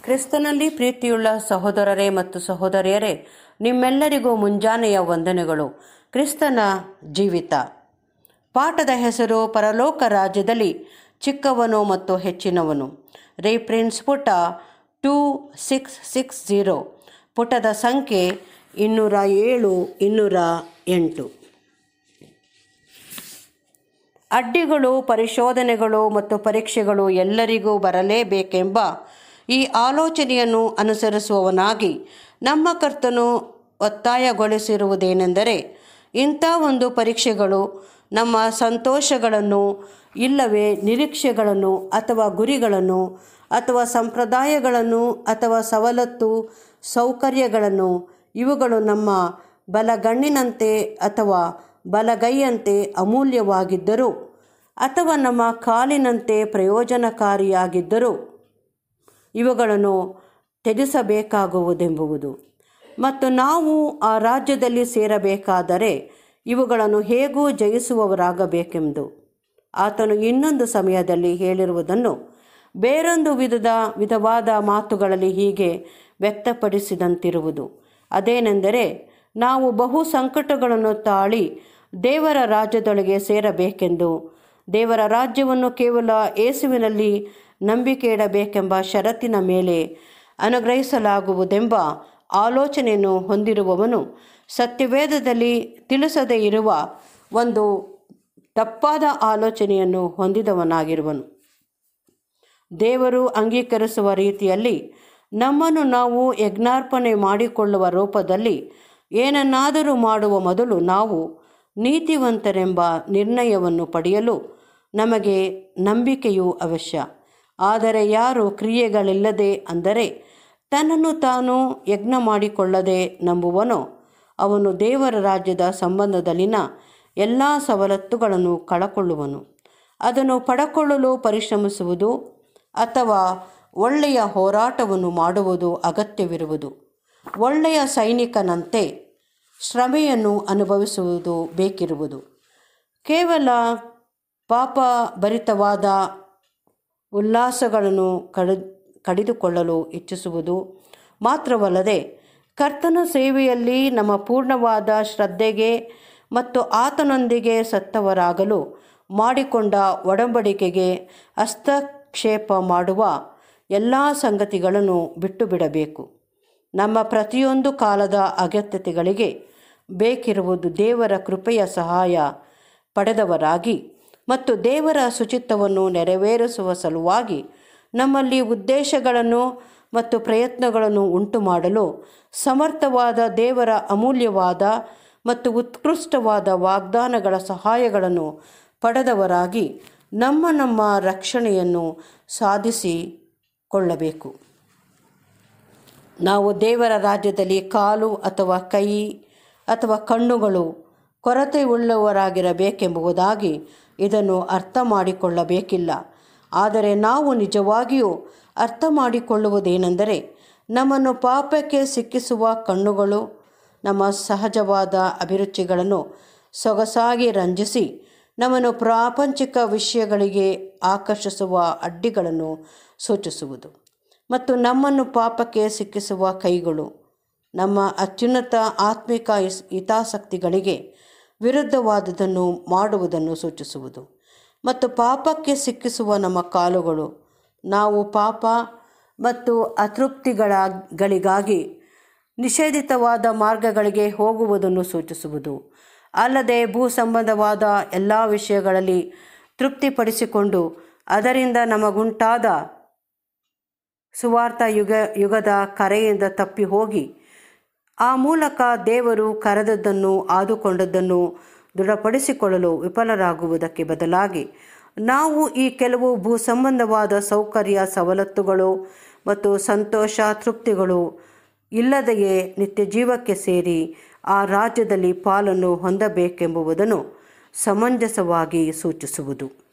ಕ್ರಿಸ್ತನಲ್ಲಿ ಪ್ರೀತಿಯುಳ್ಳ ಸಹೋದರರೇ ಮತ್ತು ಸಹೋದರಿಯರೇ, ನಿಮ್ಮೆಲ್ಲರಿಗೂ ಮುಂಜಾನೆಯ ವಂದನೆಗಳು. ಕ್ರಿಸ್ತನ ಜೀವಿತ ಪಾಠದ ಹೆಸರು ಪರಲೋಕ ರಾಜ್ಯದಲ್ಲಿ ಚಿಕ್ಕವನು ಮತ್ತು ಹೆಚ್ಚಿನವನು. ರೆಫರೆನ್ಸ್ ಪುಟ 2660, ಪುಟದ ಸಂಖ್ಯೆ 207, 208. ಅಡ್ಡಿಗಳು, ಪರಿಶೋಧನೆಗಳು ಮತ್ತು ಪರೀಕ್ಷೆಗಳು ಎಲ್ಲರಿಗೂ ಬರಲೇಬೇಕೆಂಬ ಈ ಆಲೋಚನೆಯನ್ನು ಅನುಸರಿಸುವವನಾಗಿ ನಮ್ಮ ಕರ್ತನು ಒತ್ತಾಯಗೊಳಿಸಿರುವುದೇನೆಂದರೆ, ಇಂಥ ಒಂದು ಪರೀಕ್ಷೆಗಳು ನಮ್ಮ ಸಂತೋಷಗಳನ್ನು ಇಲ್ಲವೇ ನಿರೀಕ್ಷೆಗಳನ್ನು ಅಥವಾ ಗುರಿಗಳನ್ನು ಅಥವಾ ಸಂಪ್ರದಾಯಗಳನ್ನು ಅಥವಾ ಸವಲತ್ತು ಸೌಕರ್ಯಗಳನ್ನು ಇವುಗಳು ನಮ್ಮ ಬಲಗಣ್ಣಿನಂತೆ ಅಥವಾ ಬಲಗೈಯಂತೆ ಅಮೂಲ್ಯವಾಗಿದ್ದರೂ ಅಥವಾ ನಮ್ಮ ಕಾಲಿನಂತೆ ಪ್ರಯೋಜನಕಾರಿಯಾಗಿದ್ದರೂ ಇವುಗಳನ್ನು ತ್ಯಜಿಸಬೇಕಾಗುವುದೆಂಬುದು. ಮತ್ತು ನಾವು ಆ ರಾಜ್ಯದಲ್ಲಿ ಸೇರಬೇಕಾದರೆ ಇವುಗಳನ್ನು ಹೇಗೂ ಜಯಿಸುವವರಾಗಬೇಕೆಂದು ಆತನು ಇನ್ನೊಂದು ಸಮಯದಲ್ಲಿ ಹೇಳಿರುವುದನ್ನು ಬೇರೊಂದು ವಿಧವಾದ ಮಾತುಗಳಲ್ಲಿ ಹೀಗೆ ವ್ಯಕ್ತಪಡಿಸಿದಂತಿರುವುದು. ಅದೇನೆಂದರೆ, ನಾವು ಬಹು ಸಂಕಟಗಳನ್ನು ತಾಳಿ ದೇವರ ರಾಜ್ಯದೊಳಗೆ ಸೇರಬೇಕೆಂದು, ದೇವರ ರಾಜ್ಯವನ್ನು ಕೇವಲ ಯೇಸುವಿನಲ್ಲಿ ನಂಬಿಕೆ ಇಡಬೇಕೆಂಬ ಷರತ್ತಿನ ಮೇಲೆ ಅನುಗ್ರಹಿಸಲಾಗುವುದೆಂಬ ಆಲೋಚನೆಯನ್ನು ಹೊಂದಿರುವವನು ಸತ್ಯವೇದದಲ್ಲಿ ತಿಳಿಸದೇ ಇರುವ ಒಂದು ತಪ್ಪಾದ ಆಲೋಚನೆಯನ್ನು ಹೊಂದಿದವನಾಗಿರುವನು. ದೇವರು ಅಂಗೀಕರಿಸುವ ರೀತಿಯಲ್ಲಿ ನಮ್ಮನ್ನು ನಾವು ಯಜ್ಞಾರ್ಪಣೆ ಮಾಡಿಕೊಳ್ಳುವ ರೂಪದಲ್ಲಿ ಏನನ್ನಾದರೂ ಮಾಡುವ ಮೊದಲು ನಾವು ನೀತಿವಂತರೆಂಬ ನಿರ್ಣಯವನ್ನು ಪಡೆಯಲು ನಮಗೆ ನಂಬಿಕೆಯೂ ಅವಶ್ಯ. ಆದರೆ ಯಾರು ಕ್ರಿಯೆಗಳಿಲ್ಲದೆ, ಅಂದರೆ ತನ್ನನ್ನು ತಾನು ಯಜ್ಞ ಮಾಡಿಕೊಳ್ಳದೆ ನಂಬುವನೋ ಅವನು ದೇವರ ರಾಜ್ಯದ ಸಂಬಂಧದಲ್ಲಿನ ಎಲ್ಲ ಸವಲತ್ತುಗಳನ್ನು ಕಳಕೊಳ್ಳುವನು. ಅದನ್ನು ಪಡಕೊಳ್ಳಲು ಪರಿಶ್ರಮಿಸುವುದು ಅಥವಾ ಒಳ್ಳೆಯ ಹೋರಾಟವನ್ನು ಮಾಡುವುದು ಅಗತ್ಯವಿರುವುದು. ಒಳ್ಳೆಯ ಸೈನಿಕನಂತೆ ಶ್ರಮೆಯನ್ನು ಅನುಭವಿಸುವುದು ಬೇಕಿರುವುದು. ಕೇವಲ ಪಾಪಭರಿತವಾದ ಉಲ್ಲಾಸಗಳನ್ನು ಕಡಿದುಕೊಳ್ಳಲು ಇಚ್ಛಿಸುವುದು ಮಾತ್ರವಲ್ಲದೆ, ಕರ್ತನ ಸೇವೆಯಲ್ಲಿ ನಮ್ಮ ಪೂರ್ಣವಾದ ಶ್ರದ್ಧೆಗೆ ಮತ್ತು ಆತನೊಂದಿಗೆ ಸತ್ತವರಾಗಲು ಮಾಡಿಕೊಂಡ ಒಡಂಬಡಿಕೆಗೆ ಹಸ್ತಕ್ಷೇಪ ಮಾಡುವ ಎಲ್ಲ ಸಂಗತಿಗಳನ್ನು ಬಿಟ್ಟು ಬಿಡಬೇಕು. ನಮ್ಮ ಪ್ರತಿಯೊಂದು ಕಾಲದ ಅಗತ್ಯತೆಗಳಿಗೆ ಬೇಕಿರುವುದು ದೇವರ ಕೃಪೆಯ ಸಹಾಯ ಪಡೆದವರಾಗಿ ಮತ್ತು ದೇವರ ಸುಚಿತ್ತವನ್ನು ನೆರವೇರಿಸುವ ಸಲುವಾಗಿ ನಮ್ಮಲ್ಲಿ ಉದ್ದೇಶಗಳನ್ನು ಮತ್ತು ಪ್ರಯತ್ನಗಳನ್ನು ಉಂಟು ಮಾಡಲು ಸಮರ್ಥವಾದ ದೇವರ ಅಮೂಲ್ಯವಾದ ಮತ್ತು ಉತ್ಕೃಷ್ಟವಾದ ವಾಗ್ದಾನಗಳ ಸಹಾಯಗಳನ್ನು ಪಡೆದವರಾಗಿ ನಮ್ಮ ರಕ್ಷಣೆಯನ್ನು ಸಾಧಿಸಿಕೊಳ್ಳಬೇಕು. ನಾವು ದೇವರ ರಾಜ್ಯದಲ್ಲಿ ಕಾಲು ಅಥವಾ ಕೈ ಅಥವಾ ಕಣ್ಣುಗಳು ಕೊರತೆಯುಳ್ಳವರಾಗಿರಬೇಕೆಂಬುದಾಗಿ ಇದನ್ನು ಅರ್ಥ ಮಾಡಿಕೊಳ್ಳಬೇಕಿಲ್ಲ. ಆದರೆ ನಾವು ನಿಜವಾಗಿಯೂ ಅರ್ಥ ಮಾಡಿಕೊಳ್ಳುವುದೇನೆಂದರೆ, ನಮ್ಮನ್ನು ಪಾಪಕ್ಕೆ ಸಿಕ್ಕಿಸುವ ಕಣ್ಣುಗಳು ನಮ್ಮ ಸಹಜವಾದ ಅಭಿರುಚಿಗಳನ್ನು ಸೊಗಸಾಗಿ ರಂಜಿಸಿ ನಮ್ಮನ್ನು ಪ್ರಾಪಂಚಿಕ ವಿಷಯಗಳಿಗೆ ಆಕರ್ಷಿಸುವ ಅಡ್ಡಿಗಳನ್ನು ಸೂಚಿಸುವುದು. ಮತ್ತು ನಮ್ಮನ್ನು ಪಾಪಕ್ಕೆ ಸಿಕ್ಕಿಸುವ ಕೈಗಳು ನಮ್ಮ ಅತ್ಯುನ್ನತ ಆತ್ಮಿಕ ಹಿತಾಸಕ್ತಿಗಳಿಗೆ ವಿರುದ್ಧವಾದುದನ್ನು ಮಾಡುವುದನ್ನು ಸೂಚಿಸುವುದು. ಮತ್ತು ಪಾಪಕ್ಕೆ ಸಿಕ್ಕಿಸುವ ನಮ್ಮ ಕಾಲುಗಳು ನಾವು ಪಾಪ ಮತ್ತು ಅತೃಪ್ತಿಗಳಿಗಾಗಿ ನಿಷೇಧಿತವಾದ ಮಾರ್ಗಗಳಿಗೆ ಹೋಗುವುದನ್ನು ಸೂಚಿಸುವುದು. ಅಲ್ಲದೆ ಭೂ ಸಂಬಂಧವಾದ ಎಲ್ಲ ವಿಷಯಗಳಲ್ಲಿ ತೃಪ್ತಿಪಡಿಸಿಕೊಂಡು ಅದರಿಂದ ನಮಗುಂಟಾದ ಸುವಾರ್ಥ ಯುಗದ ಕರೆಯಿಂದ ತಪ್ಪಿ ಹೋಗಿ ಆ ಮೂಲಕ ದೇವರು ಕರೆದದ್ದನ್ನು ಆದುಕೊಂಡದ್ದನ್ನು ದೃಢಪಡಿಸಿಕೊಳ್ಳಲು ವಿಫಲರಾಗುವುದಕ್ಕೆ ಬದಲಾಗಿ, ನಾವು ಈ ಕೆಲವು ಭೂ ಸಂಬಂಧವಾದ ಸೌಕರ್ಯ, ಸವಲತ್ತುಗಳು ಮತ್ತು ಸಂತೋಷ, ತೃಪ್ತಿಗಳು ಇಲ್ಲದೆಯೇ ನಿತ್ಯ ಜೀವಕ್ಕೆ ಸೇರಿ ಆ ರಾಜ್ಯದಲ್ಲಿ ಪಾಲನ್ನು ಹೊಂದಬೇಕೆಂಬುದನ್ನು ಸಮಂಜಸವಾಗಿ ಸೂಚಿಸುವುದು.